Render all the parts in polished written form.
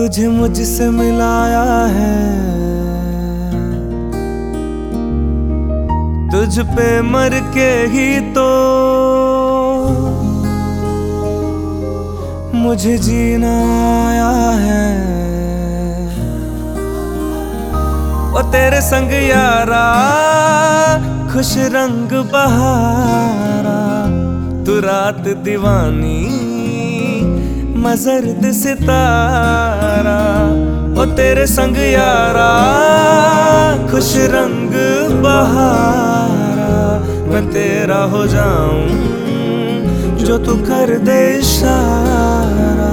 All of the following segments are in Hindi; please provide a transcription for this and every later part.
तुझे मुझसे मिलाया है, तुझ पे मर के ही तो मुझे जीना आया है। ओ तेरे संग यारा खुश रंग बहारा, तू रात दीवानी मैं जर्द सितारा। ओ तेरे संग यारा खुश रंग बहारा, मैं तेरा हो जाऊं जो तू कर दे इशारा।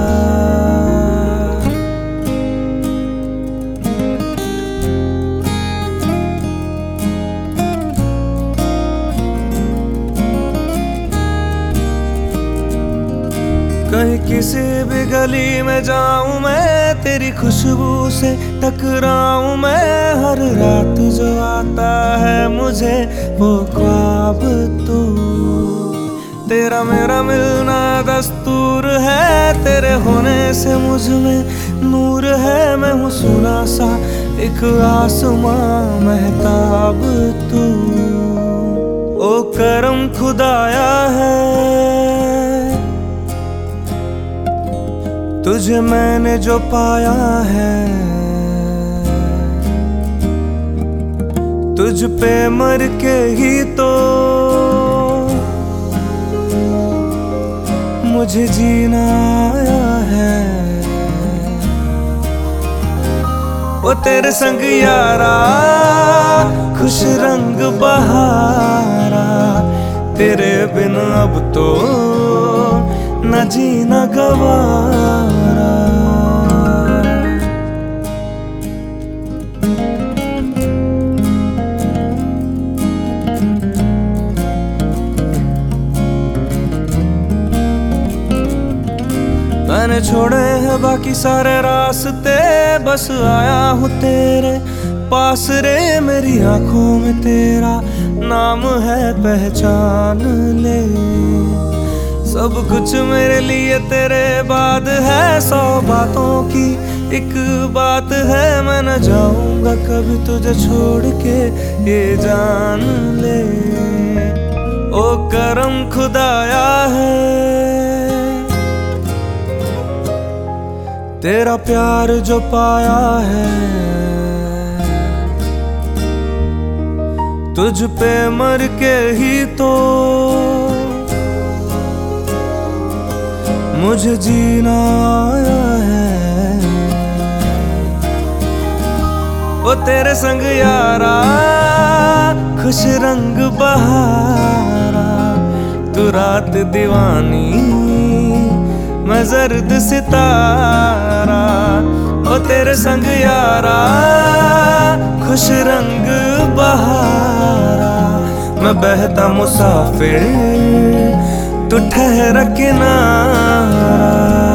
कहीं किसी भी गली में जाऊं मैं, तेरी खुशबू से टकराऊं मैं। हर रात जो आता है मुझे वो ख्वाब तू, तेरा मेरा मिलना दस्तूर है। तेरे होने से मुझ में नूर है, मैं हूँ सुना सा एक आसमां महताब तू। ओ करम खुदाया है तुझे मैंने जो पाया है, तुझ पे मर के ही तो मुझे जीना आया है। ओ तेरे संग यारा खुश रंग बहारा, तेरे बिन अब तो न जीना गवारा। मैंने छोड़े हैं बाकी सारे रास्ते, बस आया हूँ तेरे पास रे। मेरी आंखों में तेरा नाम है पहचान ले, सब कुछ मेरे लिए तेरे बाद है। 100 बातों की एक बात है, मैं न जाऊंगा कभी तुझे छोड़ के ये जान ले। ओ करम खुदाया है तेरा प्यार जो पाया है, तुझ पे मर के ही तो मुझे जीना आया है। ओ तेरे संग यारा खुश रंग बहारा, तू रात दीवानी मैं जर्द सितारा। ओ तेरे संग यारा खुश रंग बहारा, मैं बहता मुसाफिर तू ठहर किनारा।